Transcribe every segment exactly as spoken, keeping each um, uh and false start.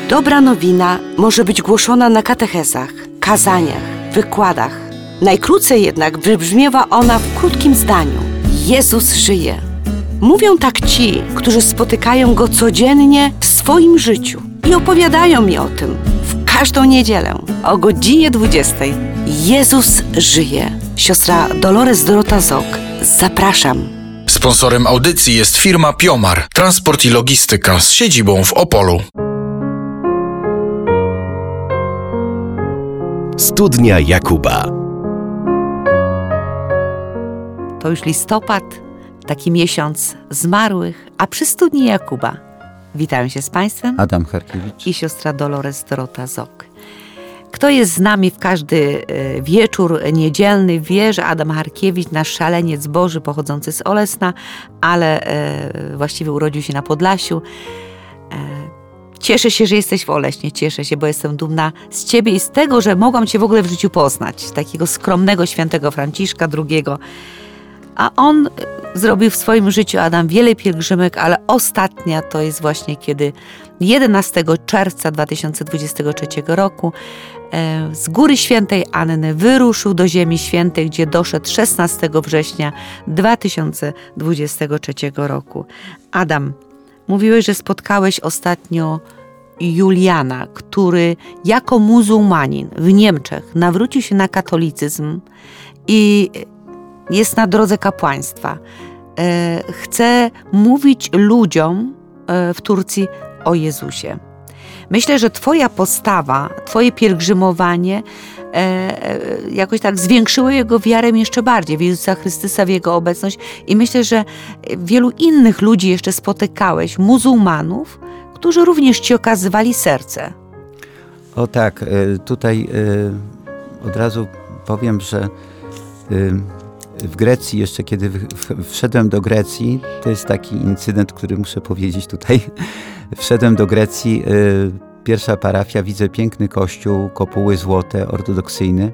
Dobra nowina może być głoszona na katechezach, kazaniach, wykładach. Najkrócej jednak wybrzmiewa ona w krótkim zdaniu. Jezus żyje. Mówią tak ci, którzy spotykają Go codziennie w swoim życiu i opowiadają mi o tym w każdą niedzielę o godzinie dwudziestej. Jezus żyje. Siostra Dolores Dorota Zok. Zapraszam. Sponsorem audycji jest firma Piomar, transport i logistyka z siedzibą w Opolu. Studnia Jakuba. To już listopad, taki miesiąc zmarłych, a przy Studni Jakuba witam się z Państwem Adam Harkiewicz i siostra Dolores Dorota Zok. Kto jest z nami w każdy wieczór niedzielny, wie, że Adam Harkiewicz, nasz szaleniec Boży pochodzący z Olesna, ale e, właściwie urodził się na Podlasiu. E, cieszę się, że jesteś w Oleśnie, cieszę się, bo jestem dumna z Ciebie i z tego, że mogłam Cię w ogóle w życiu poznać. Takiego skromnego świętego Franciszka drugiego. A on zrobił w swoim życiu, Adam, wiele pielgrzymek, ale ostatnia to jest właśnie kiedy jedenastego czerwca dwa tysiące dwudziestego trzeciego roku e, z Góry Świętej Anny wyruszył do Ziemi Świętej, gdzie doszedł szesnastego września dwa tysiące dwudziestego trzeciego roku. Adam, mówiłeś, że spotkałeś ostatnio Juliana, który jako muzułmanin w Niemczech nawrócił się na katolicyzm i jest na drodze kapłaństwa. E, chce mówić ludziom e, w Turcji o Jezusie. Myślę, że Twoja postawa, Twoje pielgrzymowanie e, e, jakoś tak zwiększyło jego wiarę jeszcze bardziej w Jezusa Chrystusa, w Jego obecność i myślę, że wielu innych ludzi jeszcze spotykałeś, muzułmanów, którzy również Ci okazywali serce. O tak, tutaj od razu powiem, że w Grecji, jeszcze kiedy wszedłem do Grecji, to jest taki incydent, który muszę powiedzieć tutaj. Wszedłem do Grecji, pierwsza parafia, widzę piękny kościół, kopuły złote, ortodoksyjny.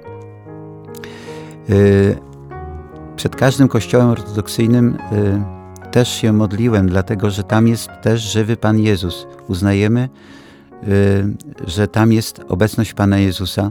Przed każdym kościołem ortodoksyjnym też się modliłem, dlatego że tam jest też żywy Pan Jezus. Uznajemy, że tam jest obecność Pana Jezusa.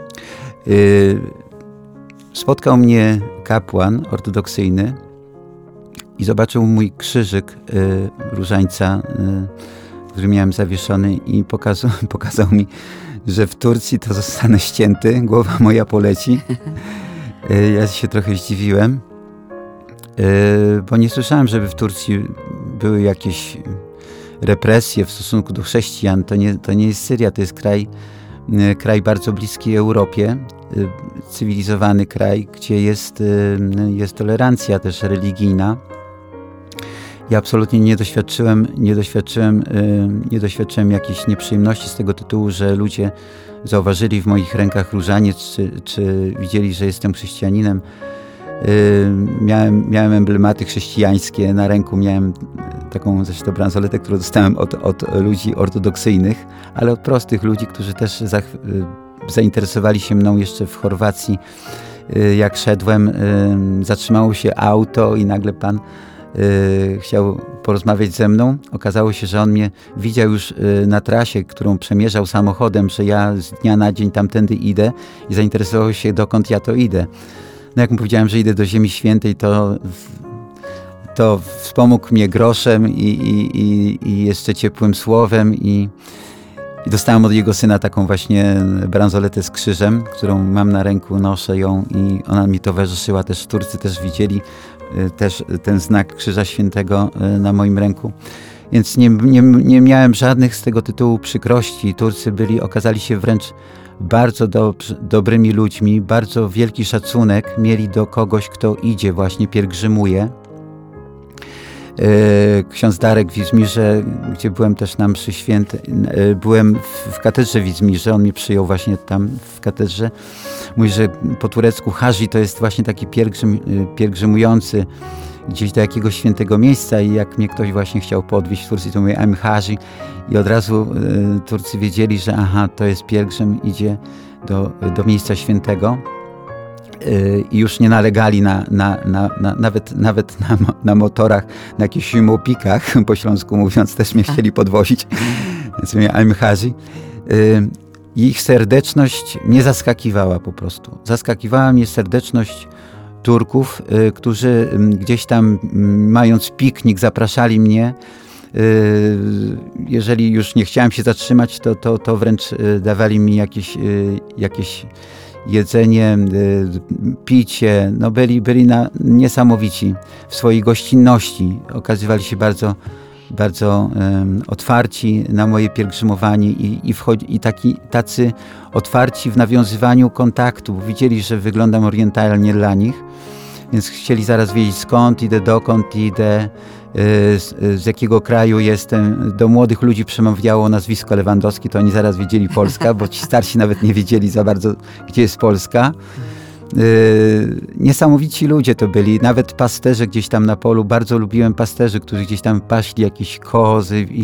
Spotkał mnie kapłan ortodoksyjny i zobaczył mój krzyżyk y, różańca, y, który miałem zawieszony i pokazał, pokazał mi, że w Turcji to zostanę ścięty, głowa moja poleci. Y, ja się trochę zdziwiłem, y, bo nie słyszałem, żeby w Turcji były jakieś represje w stosunku do chrześcijan. To nie, to nie jest Syria, to jest kraj, y, kraj bardzo bliski Europie. Cywilizowany kraj, gdzie jest, jest tolerancja też religijna. Ja absolutnie nie doświadczyłem, nie doświadczyłem, nie doświadczyłem jakiejś nieprzyjemności z tego tytułu, że ludzie zauważyli w moich rękach różaniec, czy, czy widzieli, że jestem chrześcijaninem. Miałem, miałem emblematy chrześcijańskie na ręku, miałem taką zresztą bransoletę, którą dostałem od, od ludzi ortodoksyjnych, ale od prostych ludzi, którzy też za, zainteresowali się mną jeszcze w Chorwacji. Jak szedłem, zatrzymało się auto i nagle pan chciał porozmawiać ze mną. Okazało się, że on mnie widział już na trasie, którą przemierzał samochodem, że ja z dnia na dzień tamtędy idę i zainteresował się, dokąd ja to idę. No jak mu powiedziałem, że idę do Ziemi Świętej, to, to wspomógł mnie groszem i, i, i, i jeszcze ciepłym słowem i I dostałem od jego syna taką właśnie bransoletę z krzyżem, którą mam na ręku, noszę ją i ona mi towarzyszyła. Też Turcy też widzieli też ten znak Krzyża Świętego na moim ręku. Więc nie, nie, nie miałem żadnych z tego tytułu przykrości. Turcy byli, okazali się wręcz bardzo do, dobrymi ludźmi, bardzo wielki szacunek mieli do kogoś, kto idzie, właśnie pielgrzymuje. Ksiądz Darek w Izmirze, gdzie byłem też na mszy świętej, byłem w katedrze w Izmirze, on mnie przyjął właśnie tam w katedrze. Mówi, że po turecku haji to jest właśnie taki pielgrzym, pielgrzymujący gdzieś do jakiegoś świętego miejsca i jak mnie ktoś właśnie chciał podwieźć w Turcji, to mówię I'm haji i od razu y, Turcy wiedzieli, że aha, to jest pielgrzym, idzie do, do miejsca świętego. I już nie nalegali na, na, na, na, nawet, nawet na, na motorach, na jakichś mopikach, po śląsku mówiąc, też mnie chcieli podwozić. więc mówię Al-Mhazi. Y, ich serdeczność mnie zaskakiwała po prostu. Zaskakiwała mnie serdeczność Turków, y, którzy y, gdzieś tam y, mając piknik zapraszali mnie. Y, jeżeli już nie chciałem się zatrzymać, to, to, to wręcz y, dawali mi jakieś, y, jakieś jedzenie, y, picie. No byli, byli na, niesamowici w swojej gościnności. Okazywali się bardzo, bardzo um, otwarci na moje pielgrzymowanie i, i, wchodzi, i taki, tacy otwarci w nawiązywaniu kontaktu. Widzieli, że wyglądam orientalnie dla nich, więc chcieli zaraz wiedzieć, skąd idę, dokąd idę, z, z jakiego kraju jestem. Do młodych ludzi przemawiało nazwisko Lewandowski, to oni zaraz wiedzieli Polska, bo ci starsi nawet nie wiedzieli za bardzo, gdzie jest Polska. Yy, niesamowici ludzie to byli, nawet pasterze gdzieś tam na polu. Bardzo lubiłem pasterzy, którzy gdzieś tam paśli jakieś kozy i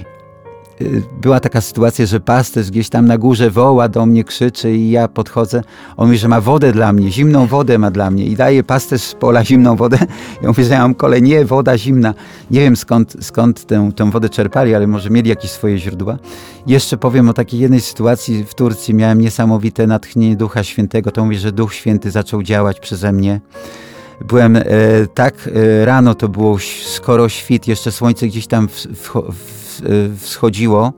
yy, była taka sytuacja, że pasterz gdzieś tam na górze woła do mnie, krzyczy i ja podchodzę. On mówi, że ma wodę dla mnie, zimną wodę ma dla mnie i daje pasterz z pola zimną wodę. Ja mówię, że ja mam kole, nie, woda zimna. Nie wiem skąd, skąd tę, tę wodę czerpali, ale może mieli jakieś swoje źródła. Jeszcze powiem o takiej jednej sytuacji w Turcji. Miałem niesamowite natchnienie Ducha Świętego. To mówię, że Duch Święty zaczął działać przeze mnie. Byłem e, tak e, rano, to było skoro świt, jeszcze słońce gdzieś tam w, w, w, wschodziło.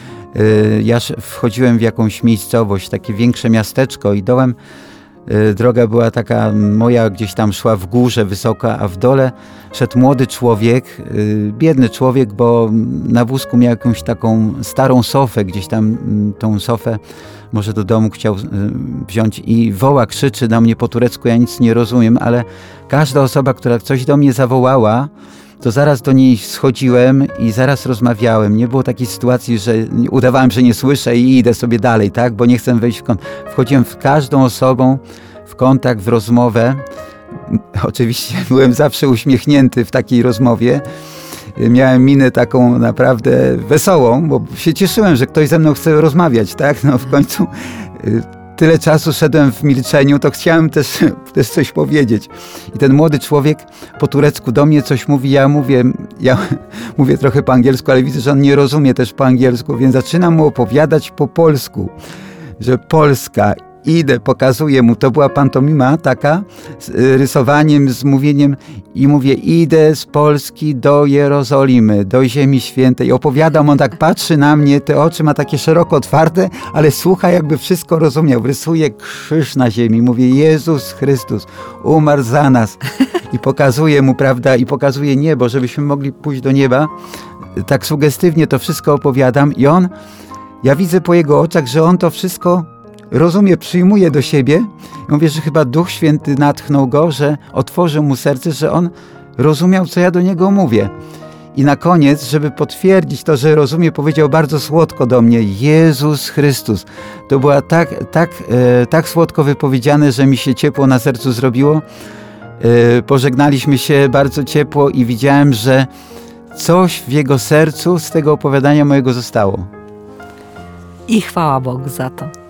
E, ja wchodziłem w jakąś miejscowość, takie większe miasteczko i dołem e, droga była taka, moja gdzieś tam szła w górze wysoka, a w dole szedł młody człowiek, e, biedny człowiek, bo na wózku miał jakąś taką starą sofę, gdzieś tam tą sofę może do domu chciał wziąć i woła, krzyczy na mnie po turecku, ja nic nie rozumiem, ale każda osoba, która coś do mnie zawołała, to zaraz do niej schodziłem i zaraz rozmawiałem. Nie było takiej sytuacji, że udawałem, że nie słyszę i idę sobie dalej, tak, bo nie chcę wejść w kontakt. Wchodziłem w każdą osobą w kontakt, w rozmowę. Oczywiście byłem zawsze uśmiechnięty w takiej rozmowie. Miałem minę taką naprawdę wesołą, bo się cieszyłem, że ktoś ze mną chce rozmawiać, tak? No w końcu tyle czasu szedłem w milczeniu, to chciałem też, też coś powiedzieć. I ten młody człowiek po turecku do mnie coś mówi, ja mówię, ja mówię trochę po angielsku, ale widzę, że on nie rozumie też po angielsku, więc zaczynam mu opowiadać po polsku, że Polska, idę, pokazuję mu, to była pantomima taka, z rysowaniem, z mówieniem i mówię, idę z Polski do Jerozolimy, do Ziemi Świętej. Opowiadam, on tak patrzy na mnie, te oczy ma takie szeroko otwarte, ale słucha, jakby wszystko rozumiał. Rysuje krzyż na ziemi, mówię, Jezus Chrystus umarł za nas. I pokazuje mu, prawda, i pokazuje niebo, żebyśmy mogli pójść do nieba. Tak sugestywnie to wszystko opowiadam i on, ja widzę po jego oczach, że on to wszystko rozumie, przyjmuje do siebie. I mówię, że chyba Duch Święty natchnął go, że otworzył mu serce, że on rozumiał, co ja do niego mówię. I na koniec, żeby potwierdzić to, że rozumie, powiedział bardzo słodko do mnie, Jezus Chrystus. To była tak, tak, e, tak słodko wypowiedziane, że mi się ciepło na sercu zrobiło. E, pożegnaliśmy się bardzo ciepło i widziałem, że coś w jego sercu z tego opowiadania mojego zostało. I chwała Bogu za to.